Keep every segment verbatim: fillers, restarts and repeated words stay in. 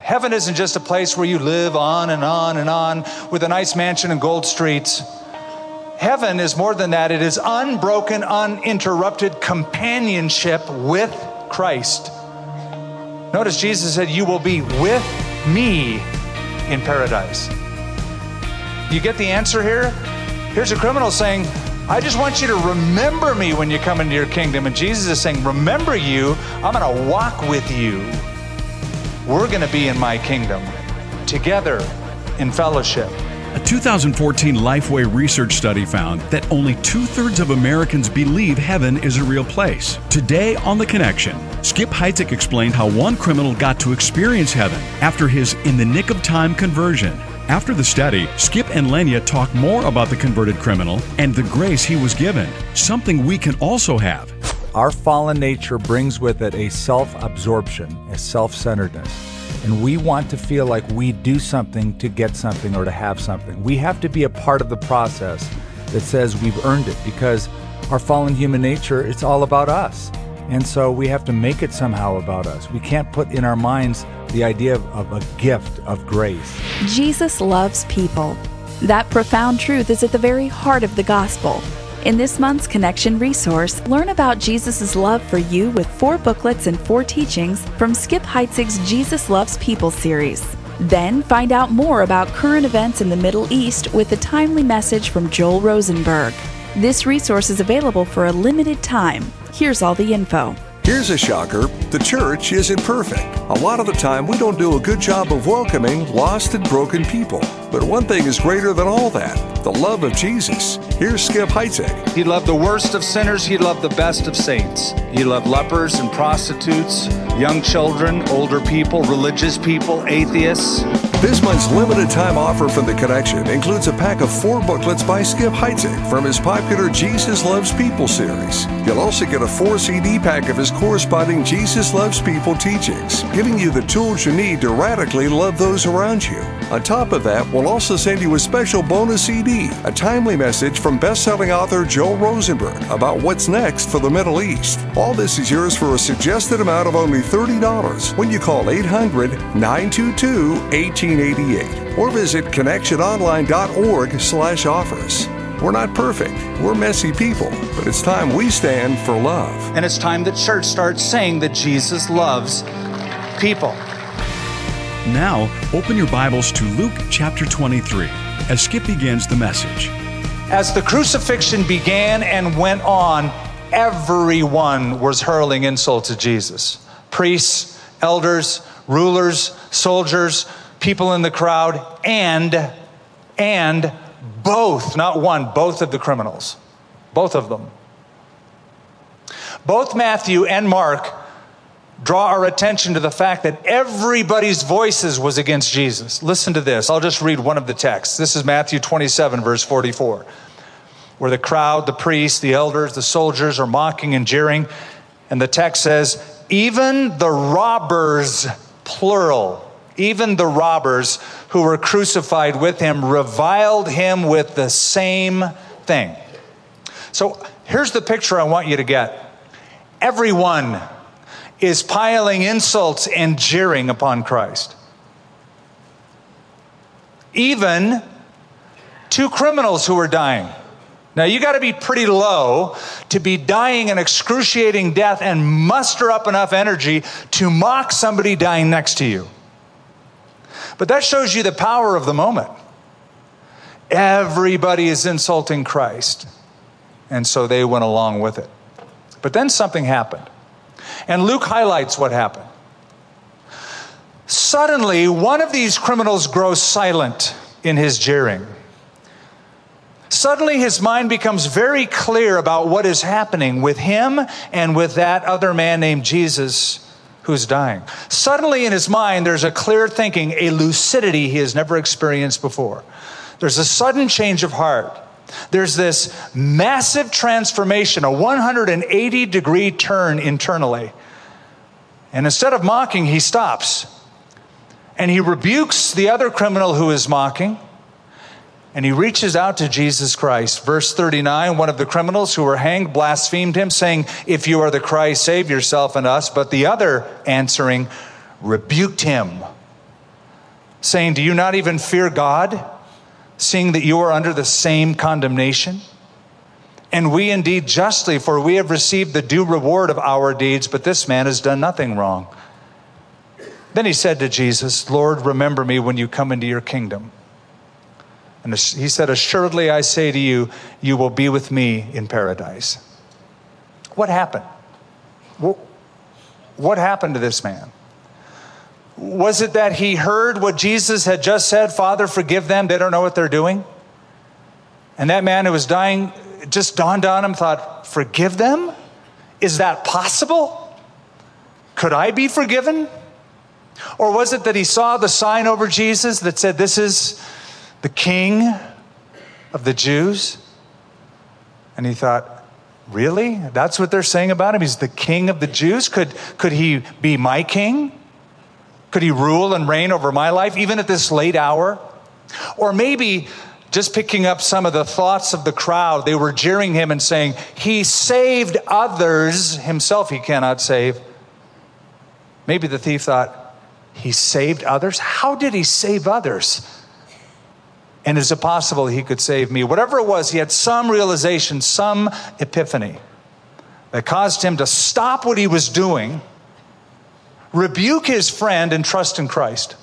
Heaven isn't just a place where you live on and on and on with a nice mansion and gold streets. Heaven is more than that. It is unbroken, uninterrupted companionship with Christ. Notice Jesus said, you will be with me in paradise. You get the answer here? Here's a criminal saying, I just want you to remember me when you come into your kingdom. And Jesus is saying, remember you, I'm going to walk with you. We're going to be in my kingdom together in fellowship. A two thousand fourteen Lifeway research study found that only two-thirds of Americans believe heaven is a real place. Today on The Connection, Skip Heitzig explained how one criminal got to experience heaven after his in-the-nick-of-time conversion. After the study, Skip and Lenya talk more about the converted criminal and the grace he was given, something we can also have. Our fallen nature brings with it a self-absorption, a self-centeredness. And we want to feel like we do something to get something or to have something. We have to be a part of the process that says we've earned it, because our fallen human nature, it's all about us. And so we have to make it somehow about us. We can't put in our minds the idea of, of a gift of grace. Jesus loves people. That profound truth is at the very heart of the gospel. In this month's Connection resource, learn about Jesus' love for you with four booklets and four teachings from Skip Heitzig's Jesus Loves People series. Then find out more about current events in the Middle East with a timely message from Joel Rosenberg. This resource is available for a limited time. Here's all the info. Here's a shocker. The church isn't perfect. A lot of the time, we don't do a good job of welcoming lost and broken people. But one thing is greater than all that, the love of Jesus. Here's Skip Heitzig. He loved the worst of sinners. He loved the best of saints. He loved lepers and prostitutes, young children, older people, religious people, atheists. This month's limited time offer from The Connection includes a pack of four booklets by Skip Heitzig from his popular Jesus Loves People series. You'll also get a four C D pack of his corresponding Jesus Loves People teachings, giving you the tools you need to radically love those around you. On top of that, we'll also send you a special bonus C D, a timely message from best-selling author Joel Rosenberg about what's next for the Middle East. All this is yours for a suggested amount of only thirty dollars when you call eight hundred, nine two two, one eight eight eight or visit connectiononline.org slash offers. We're not perfect. We're messy people, but it's time we stand for love. And it's time the church starts saying that Jesus loves people. Now, open your Bibles to Luke chapter twenty-three as Skip begins the message. As the crucifixion began and went on, everyone was hurling insults at Jesus. Priests, elders, rulers, soldiers, people in the crowd, and, and both, not one, both of the criminals. Both of them. Both Matthew and Mark draw our attention to the fact that everybody's voices was against Jesus. Listen to this. I'll just read one of the texts. This is Matthew twenty-seven, verse forty-four, where the crowd, the priests, the elders, the soldiers are mocking and jeering. And the text says, even the robbers, plural, even the robbers who were crucified with him reviled him with the same thing. So here's the picture I want you to get. Everyone is piling insults and jeering upon Christ. Even two criminals who are dying. Now, you got to be pretty low to be dying an excruciating death and muster up enough energy to mock somebody dying next to you. But that shows you the power of the moment. Everybody is insulting Christ. And so they went along with it. But then something happened. And Luke highlights what happened. Suddenly, one of these criminals grows silent in his jeering. Suddenly, his mind becomes very clear about what is happening with him and with that other man named Jesus who's dying. Suddenly in his mind, there's a clear thinking, a lucidity he has never experienced before. There's a sudden change of heart. There's this massive transformation, a one hundred eighty degree turn internally. And instead of mocking, he stops. And he rebukes the other criminal who is mocking. And he reaches out to Jesus Christ. Verse thirty-nine, one of the criminals who were hanged blasphemed him, saying, if you are the Christ, save yourself and us. But the other, answering, rebuked him, saying, do you not even fear God, seeing that you are under the same condemnation? And we indeed justly, for we have received the due reward of our deeds, but this man has done nothing wrong. Then he said to Jesus, Lord, remember me when you come into your kingdom. And he said, assuredly I say to you, you will be with me in paradise. What happened? What happened to this man? Was it that he heard what Jesus had just said, Father, forgive them, they don't know what they're doing? And that man who was dying, it just dawned on him, thought, forgive them? Is that possible? Could I be forgiven? Or was it that he saw the sign over Jesus that said, this is the King of the Jews? And he thought, really? That's what they're saying about him? He's the King of the Jews? Could, could he be my king? Could he rule and reign over my life, even at this late hour? Or maybe, just picking up some of the thoughts of the crowd, they were jeering him and saying, he saved others, himself he cannot save. Maybe the thief thought, he saved others? How did he save others? And is it possible he could save me? Whatever it was, he had some realization, some epiphany that caused him to stop what he was doing, rebuke his friend, and trust in Christ.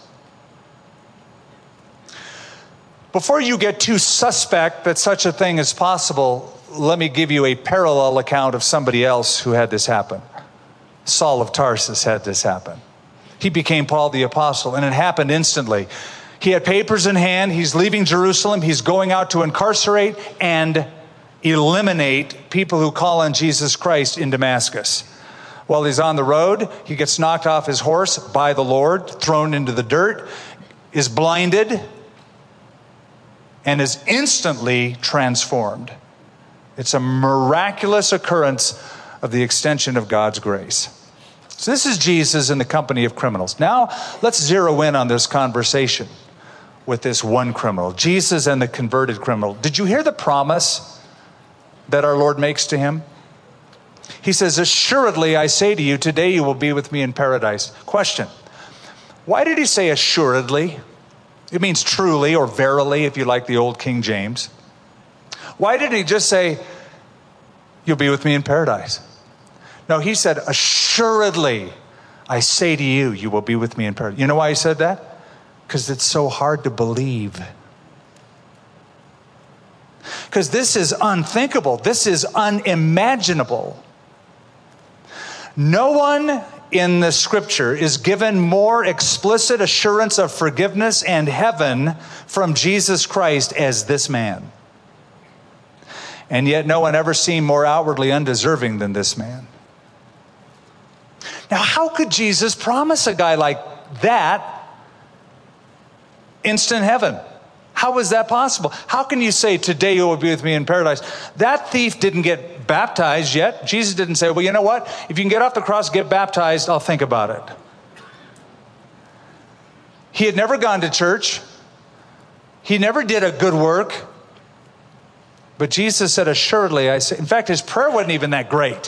Before you get too suspect that such a thing is possible, let me give you a parallel account of somebody else who had this happen. Saul of Tarsus had this happen. He became Paul the Apostle, and it happened instantly. He had papers in hand. He's leaving Jerusalem. He's going out to incarcerate and eliminate people who call on Jesus Christ in Damascus. While he's on the road, he gets knocked off his horse by the Lord, thrown into the dirt, is blinded, and is instantly transformed. It's a miraculous occurrence of the extension of God's grace. So this is Jesus in the company of criminals. Now, let's zero in on this conversation with this one criminal, Jesus and the converted criminal. Did you hear the promise that our Lord makes to him? He says, assuredly, I say to you, today you will be with me in paradise. Question, why did he say assuredly? It means truly or verily, if you like the old King James. Why didn't he just say, you'll be with me in paradise? No, he said, assuredly, I say to you, you will be with me in paradise. You know why he said that? Because it's so hard to believe. Because this is unthinkable. This is unimaginable. No one in the scripture is given more explicit assurance of forgiveness and heaven from Jesus Christ as this man. And yet no one ever seemed more outwardly undeserving than this man. Now, how could Jesus promise a guy like that instant heaven? How is that possible? How can you say, today you will be with me in paradise? That thief didn't get baptized yet. Jesus didn't say, well, you know what? If you can get off the cross, get baptized, I'll think about it. He had never gone to church. He never did a good work. But Jesus said, assuredly, I say, in fact, his prayer wasn't even that great.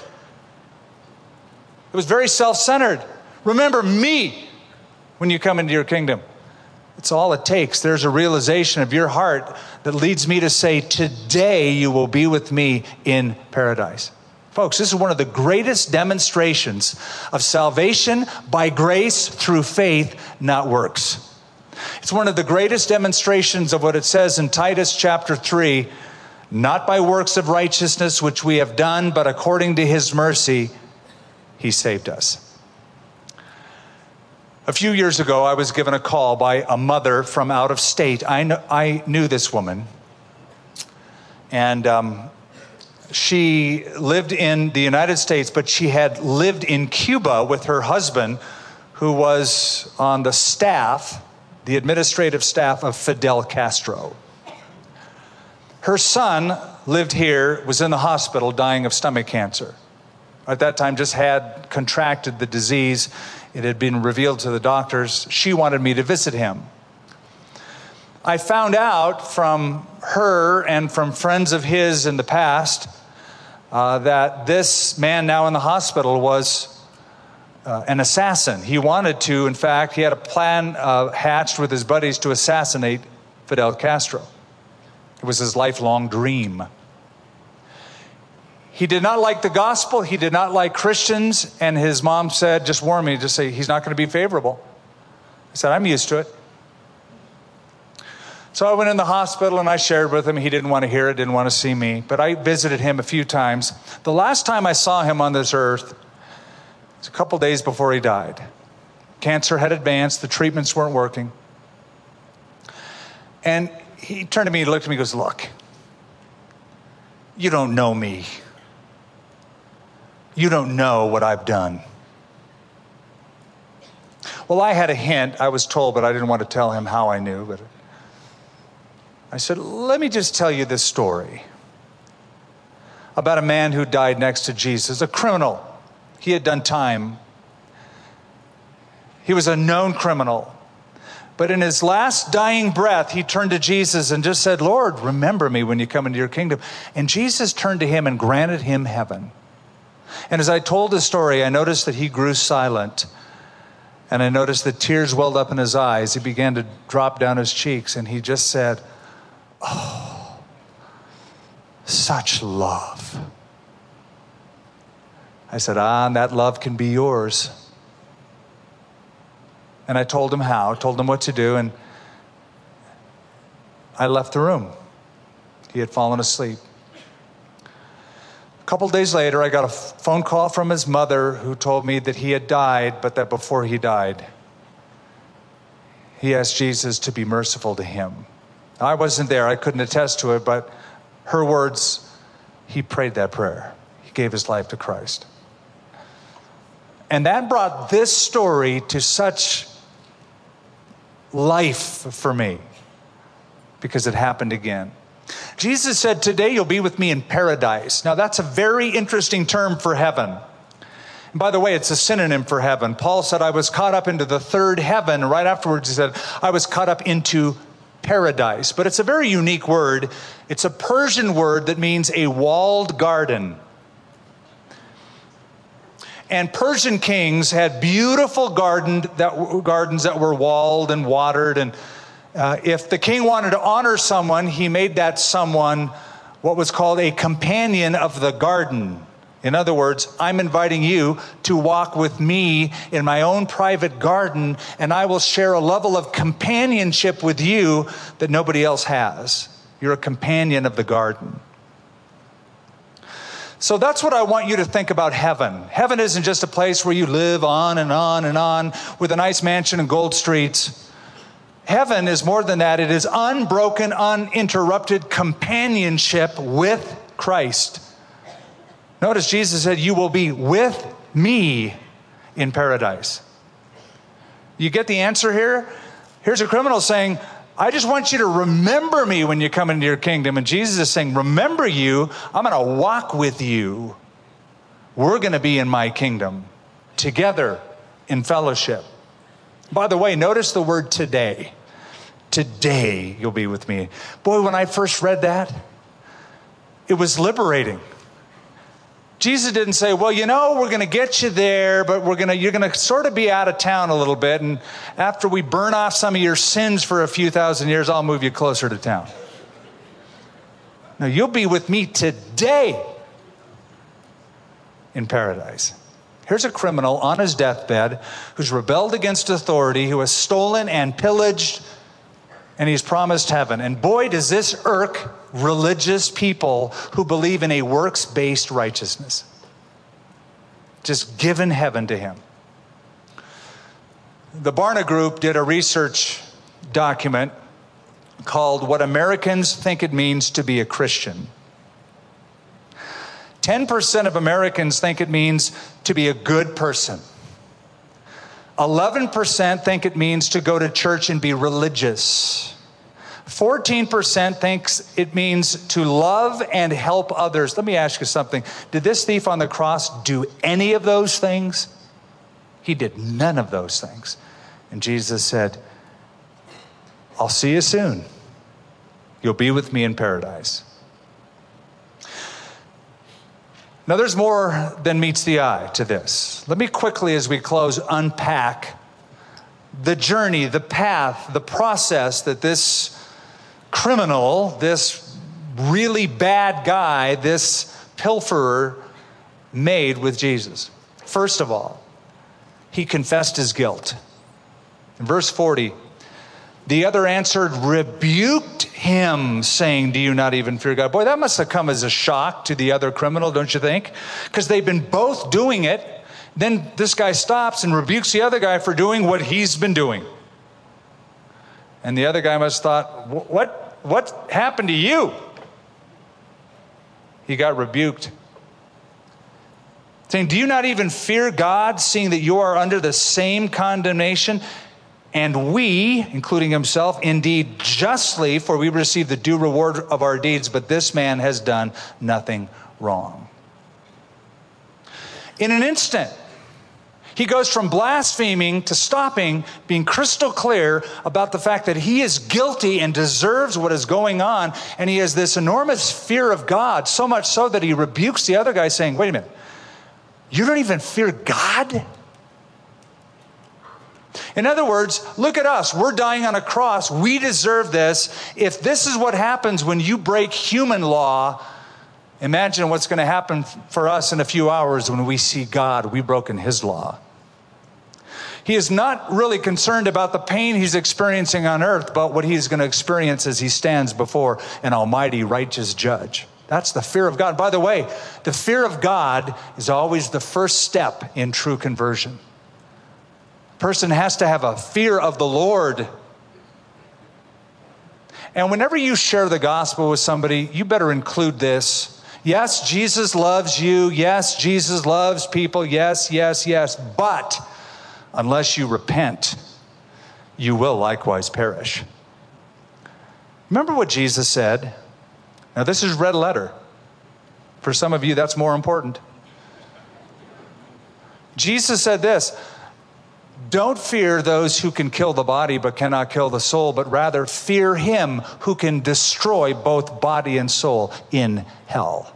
It was very self-centered. Remember me when you come into your kingdom. It's all it takes. There's a realization of your heart that leads me to say, today you will be with me in paradise. Folks, this is one of the greatest demonstrations of salvation by grace through faith, not works. It's one of the greatest demonstrations of what it says in Titus chapter three, not by works of righteousness which we have done, but according to his mercy, he saved us. A few years ago, I was given a call by a mother from out of state. I, kn- I knew this woman. And um, she lived in the United States, but she had lived in Cuba with her husband, who was on the staff, the administrative staff of Fidel Castro. Her son lived here, was in the hospital dying of stomach cancer. At that time, just had contracted the disease. It had been revealed to the doctors. She wanted me to visit him. I found out from her and from friends of his in the past uh, that this man now in the hospital was uh, an assassin. He wanted to, in fact, he had a plan uh, hatched with his buddies to assassinate Fidel Castro. It was his lifelong dream. He did not like the gospel. He did not like Christians. And his mom said, just warned me, just say, he's not going to be favorable. I said, I'm used to it. So I went in the hospital and I shared with him. He didn't want to hear it, didn't want to see me. But I visited him a few times. The last time I saw him on this earth was a couple days before he died. Cancer had advanced. The treatments weren't working. And he turned to me and looked at me and goes, look, you don't know me. You don't know what I've done. Well, I had a hint. I was told, but I didn't want to tell him how I knew. But I said, let me just tell you this story about a man who died next to Jesus, a criminal. He had done time. He was a known criminal. But in his last dying breath, he turned to Jesus and just said, Lord, remember me when you come into your kingdom. And Jesus turned to him and granted him heaven. And as I told the story, I noticed that he grew silent. And I noticed that tears welled up in his eyes. He began to drop down his cheeks. And he just said, oh, such love. I said, ah, and that love can be yours. And I told him how, told him what to do, and I left the room. He had fallen asleep. A couple days later, I got a phone call from his mother who told me that he had died, but that before he died, he asked Jesus to be merciful to him. I wasn't there. I couldn't attest to it, but her words, he prayed that prayer. He gave his life to Christ. And that brought this story to such life for me because it happened again. Jesus said, today you'll be with me in paradise. Now that's a very interesting term for heaven. And by the way, it's a synonym for heaven. Paul said, I was caught up into the third heaven. Right afterwards, he said, I was caught up into paradise. But it's a very unique word. It's a Persian word that means a walled garden. And Persian kings had beautiful garden that, gardens that were walled and watered. And uh, if the king wanted to honor someone, he made that someone what was called a companion of the garden. In other words, I'm inviting you to walk with me in my own private garden, and I will share a level of companionship with you that nobody else has. You're a companion of the garden. So that's what I want you to think about heaven. Heaven isn't just a place where you live on and on and on with a nice mansion and gold streets. Heaven is more than that. It is unbroken, uninterrupted companionship with Christ. Notice Jesus said, you will be with me in paradise. You get the answer here? Here's a criminal saying, I just want you to remember me when you come into your kingdom. And Jesus is saying, remember you, I'm going to walk with you. We're going to be in my kingdom together in fellowship. By the way, notice the word today. Today you'll be with me. Boy, when I first read that, it was liberating. Jesus didn't say, well, you know, we're going to get you there, but we're going to, you're going to sort of be out of town a little bit. And after we burn off some of your sins for a few thousand years, I'll move you closer to town. No, you'll be with me today in paradise. Here's a criminal on his deathbed who's rebelled against authority, who has stolen and pillaged, and he's promised heaven. And boy, does this irk religious people who believe in a works-based righteousness. Just given heaven to him. The Barna Group did a research document called What Americans Think It Means to Be a Christian. ten percent of Americans think it means to be a good person. eleven percent think it means to go to church and be religious. fourteen percent thinks it means to love and help others. Let me ask you something. Did this thief on the cross do any of those things? He did none of those things. And Jesus said, I'll see you soon. You'll be with me in paradise. Now, there's more than meets the eye to this. Let me quickly, as we close, unpack the journey, the path, the process that this criminal, this really bad guy, this pilferer made with Jesus. First of all, he confessed his guilt. In verse forty, the other answered, rebuked him, saying, do you not even fear God? Boy, that must have come as a shock to the other criminal, don't you think? Because they've been both doing it. Then this guy stops and rebukes the other guy for doing what he's been doing. And the other guy must have thought, what, what happened to you? He got rebuked. Saying, do you not even fear God, seeing that you are under the same condemnation? And we, including himself, indeed justly, for we receive the due reward of our deeds, but this man has done nothing wrong. In an instant, he goes from blaspheming to stopping, being crystal clear about the fact that he is guilty and deserves what is going on. And he has this enormous fear of God, so much so that he rebukes the other guy saying, wait a minute, you don't even fear God? In other words, look at us. We're dying on a cross. We deserve this. If this is what happens when you break human law, imagine what's going to happen for us in a few hours when we see God. We've broken his law. He is not really concerned about the pain he's experiencing on earth, but what he's going to experience as he stands before an almighty righteous judge. That's the fear of God. By the way, the fear of God is always the first step in true conversion. A person has to have a fear of the Lord. And whenever you share the gospel with somebody, you better include this. Yes, Jesus loves you. Yes, Jesus loves people. Yes, yes, yes. But unless you repent, you will likewise perish. Remember what Jesus said? Now, this is red letter. For some of you, that's more important. Jesus said this, don't fear those who can kill the body but cannot kill the soul, but rather fear him who can destroy both body and soul in hell.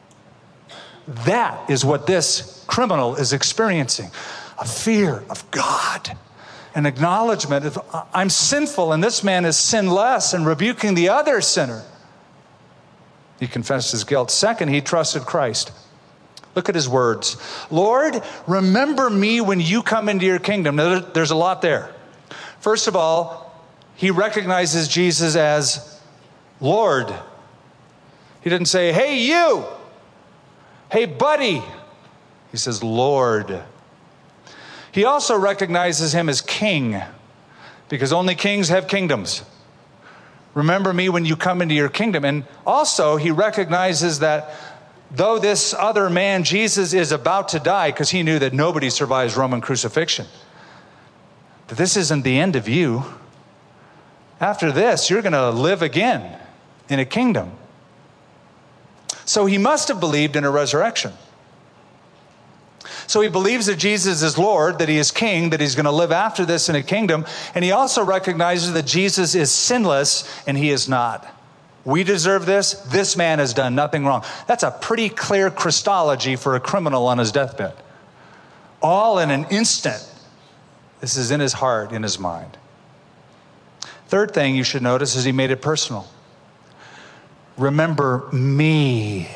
That is what this criminal is experiencing. A fear of God. An acknowledgement of I'm sinful and this man is sinless, and rebuking the other sinner. He confessed his guilt. Second, he trusted Christ. Look at his words. Lord, remember me when you come into your kingdom. Now, there's a lot there. First of all, he recognizes Jesus as Lord. He didn't say, hey, you. Hey, buddy. He says, Lord. He also recognizes him as king, because only kings have kingdoms. Remember me when you come into your kingdom. And also, he recognizes that though this other man, Jesus, is about to die, because he knew that nobody survives Roman crucifixion, that this isn't the end of you. After this, you're going to live again in a kingdom. So he must have believed in a resurrection. So he believes that Jesus is Lord, that he is king, that he's going to live after this in a kingdom. And he also recognizes that Jesus is sinless and he is not. We deserve this. This man has done nothing wrong. That's a pretty clear Christology for a criminal on his deathbed. All in an instant. This is in his heart, in his mind. Third thing you should notice is he made it personal. Remember me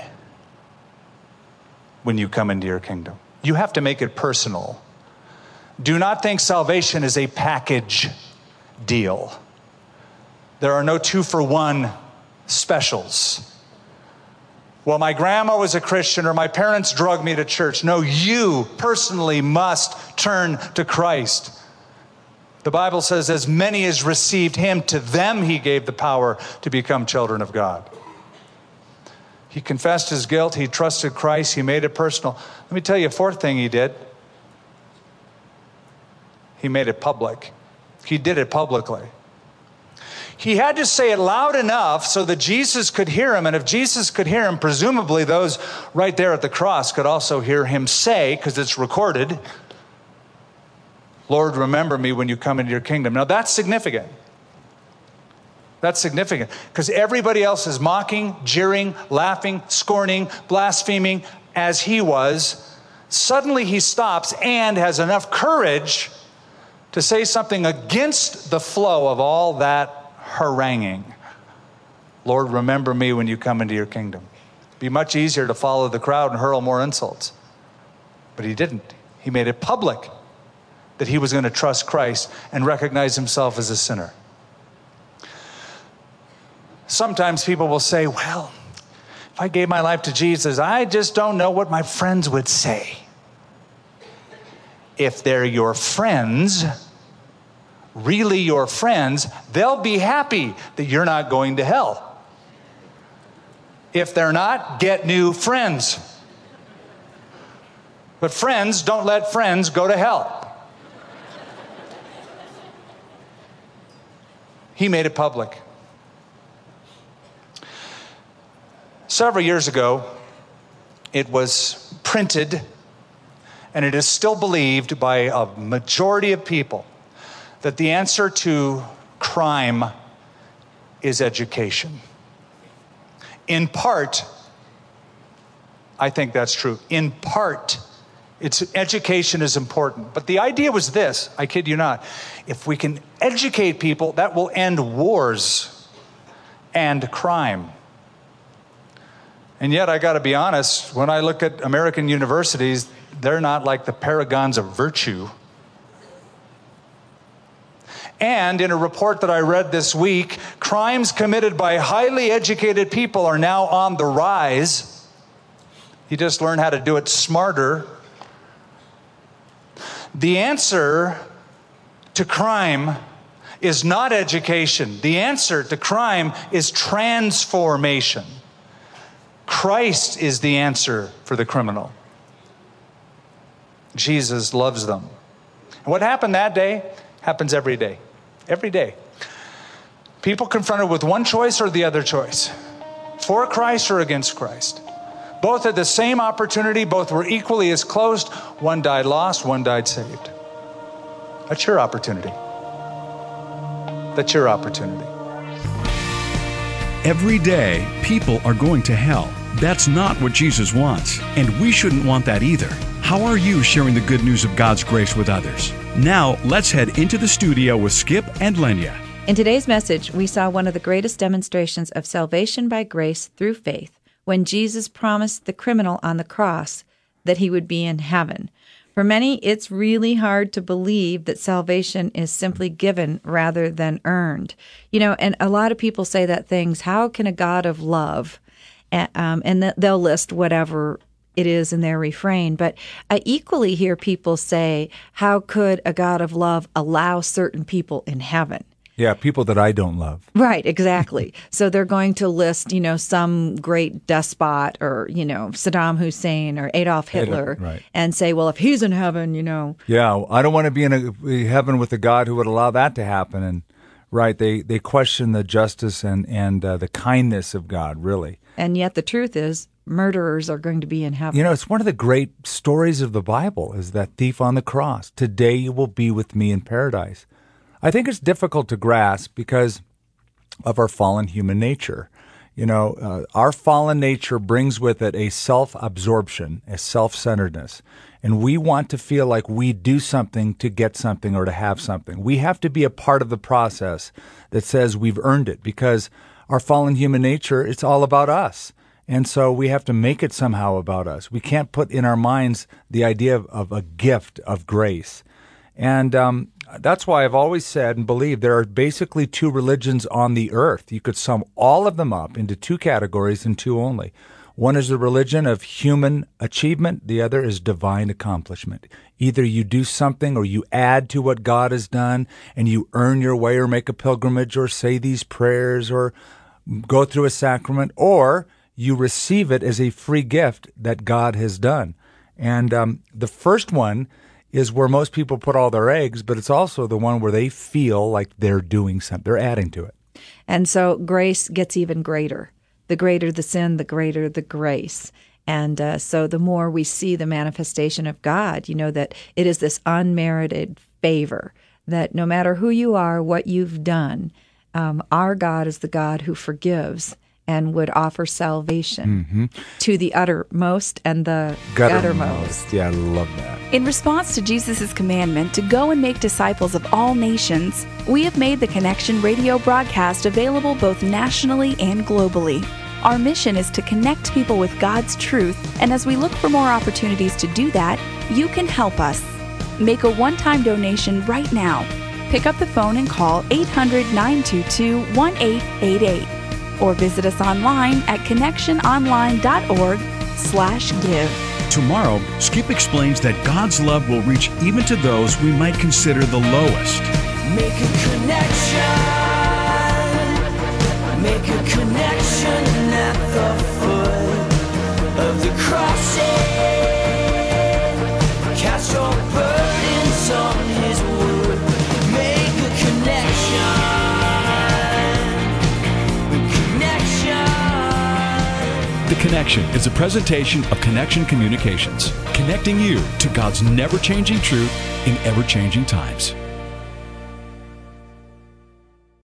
when you come into your kingdom. You have to make it personal. Do not think salvation is a package deal. There are no two for one specials. Well, my grandma was a Christian or my parents drug me to church. No, you personally must turn to Christ. The Bible says, as many as received him, to them he gave the power to become children of God. He confessed his guilt. He trusted Christ. He made it personal. Let me tell you a fourth thing he did. He made it public. He did it publicly. He had to say it loud enough so that Jesus could hear him. And if Jesus could hear him, presumably those right there at the cross could also hear him say, because it's recorded, Lord, remember me when you come into your kingdom. Now that's significant. That's significant because everybody else is mocking, jeering, laughing, scorning, blaspheming, as he was, suddenly he stops and has enough courage to say something against the flow of all that haranguing. Lord, remember me when you come into your kingdom. It'd be much easier to follow the crowd and hurl more insults. But he didn't. He made it public that he was going to trust Christ and recognize himself as a sinner. Sometimes people will say, well, if I gave my life to Jesus, I just don't know what my friends would say. If they're your friends, really your friends, they'll be happy that you're not going to hell. If they're not, get new friends. But friends don't let friends go to hell. He made it public. Several years ago, it was printed, and it is still believed by a majority of people, that the answer to crime is education. In part, I think that's true. In part, it's education is important. But the idea was this, I kid you not, if we can educate people, that will end wars and crime. And yet, I got to be honest, when I look at American universities, they're not like the paragons of virtue. And in a report that I read this week, crimes committed by highly educated people are now on the rise. You just learn how to do it smarter. The answer to crime is not education. The answer to crime is transformation. Christ is the answer for the criminal. Jesus loves them. And what happened that day happens every day. Every day. People confronted with one choice or the other choice. For Christ or against Christ. Both had the same opportunity. Both were equally as close. One died lost, one died saved. That's your opportunity. That's your opportunity. Every day, people are going to hell. That's not what Jesus wants, and we shouldn't want that either. How are you sharing the good news of God's grace with others? Now, let's head into the studio with Skip and Lenya. In today's message, we saw one of the greatest demonstrations of salvation by grace through faith when Jesus promised the criminal on the cross that he would be in heaven. For many, it's really hard to believe that salvation is simply given rather than earned. You know, and a lot of people say that things, how can a God of love, um, and they'll list whatever it is in their refrain. But I equally hear people say, how could a God of love allow certain people in heaven? Yeah, people that I don't love. Right, exactly. So they're going to list, you know, some great despot or, you know, Saddam Hussein or Adolf Hitler Right. and say, well, if he's in heaven, you know. Yeah, I don't want to be in a heaven with a God who would allow that to happen. And right, they, they question the justice and, and uh, the kindness of God, really. And yet the truth is, murderers are going to be in heaven. You know, it's one of the great stories of the Bible is that thief on the cross. Today you will be with me in paradise. I think it's difficult to grasp because of our fallen human nature. You know, uh, our fallen nature brings with it a self-absorption, a self-centeredness. And we want to feel like we do something to get something or to have something. We have to be a part of the process that says we've earned it because our fallen human nature, it's all about us. And so we have to make it somehow about us. We can't put in our minds the idea of, of a gift of grace. And um, that's why I've always said and believe there are basically two religions on the earth. You could sum all of them up into two categories and two only. One is the religion of human achievement. The other is divine accomplishment. Either you do something or you add to what God has done and you earn your way or make a pilgrimage or say these prayers or go through a sacrament, or you receive it as a free gift that God has done. And um, the first one is where most people put all their eggs, but it's also the one where they feel like they're doing something. They're adding to it. And so grace gets even greater. The greater the sin, the greater the grace. And uh, so the more we see the manifestation of God, you know, that it is this unmerited favor, that no matter who you are, what you've done, um, our God is the God who forgives and would offer salvation Mm-hmm. to the uttermost and the guttermost. Yeah, I love that. In response to Jesus' commandment to go and make disciples of all nations, we have made the Connection radio broadcast available both nationally and globally. Our mission is to connect people with God's truth, and as we look for more opportunities to do that, you can help us. Make a one-time donation right now. Pick up the phone and call eight hundred, nine two two, one eight eight eight or visit us online at connection online dot org slash give. Tomorrow, Skip explains that God's love will reach even to those we might consider the lowest. Make a connection. Make a connection at the foot of the cross. Cast your burdens on His word. Make a connection. Connection. The Connection is a presentation of Connection Communications, connecting you to God's never-changing truth in ever-changing times.